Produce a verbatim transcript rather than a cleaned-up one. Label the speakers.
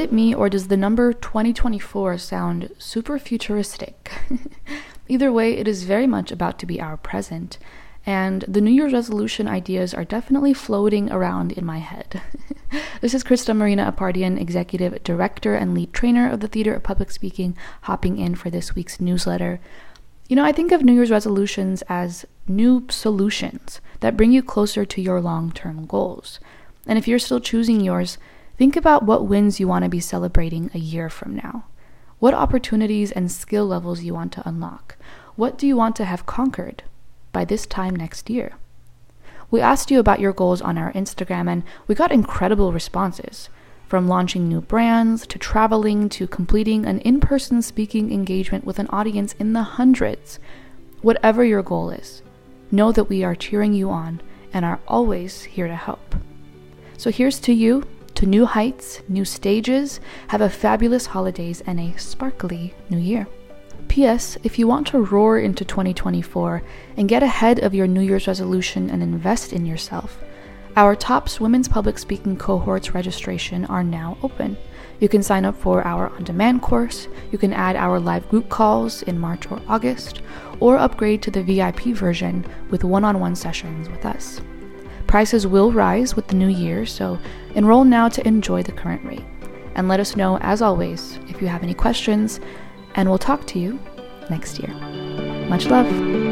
Speaker 1: it me, or does the number twenty twenty-four sound super futuristic? Either way, it is very much about to be our present, and the New Year's resolution ideas are definitely floating around in my head. This is Krista Marina Apardian, Executive Director and Lead Trainer of the Theater of Public Speaking, hopping in for this week's newsletter. You know, I think of New Year's resolutions as new solutions that bring you closer to your long-term goals. And if you're still choosing yours, think about what wins you want to be celebrating a year from now. What opportunities and skill levels you want to unlock. What do you want to have conquered by this time next year? We asked you about your goals on our Instagram, and we got incredible responses. From launching new brands, to traveling, to completing an in-person speaking engagement with an audience in the hundreds. Whatever your goal is, know that we are cheering you on and are always here to help. So here's to you, to new heights, new stages. Have a fabulous holidays and a sparkly new year. P S. If you want to roar into twenty twenty-four and get ahead of your New Year's resolution and invest in yourself, our TOPS Women's Public Speaking Cohorts registration are now open. You can sign up for our on-demand course, you can add our live group calls in March or August, or upgrade to the V I P version with one-on-one sessions with us. Prices will rise with the new year, so enroll now to enjoy the current rate. And let us know, as always, if you have any questions, and we'll talk to you next year. Much love.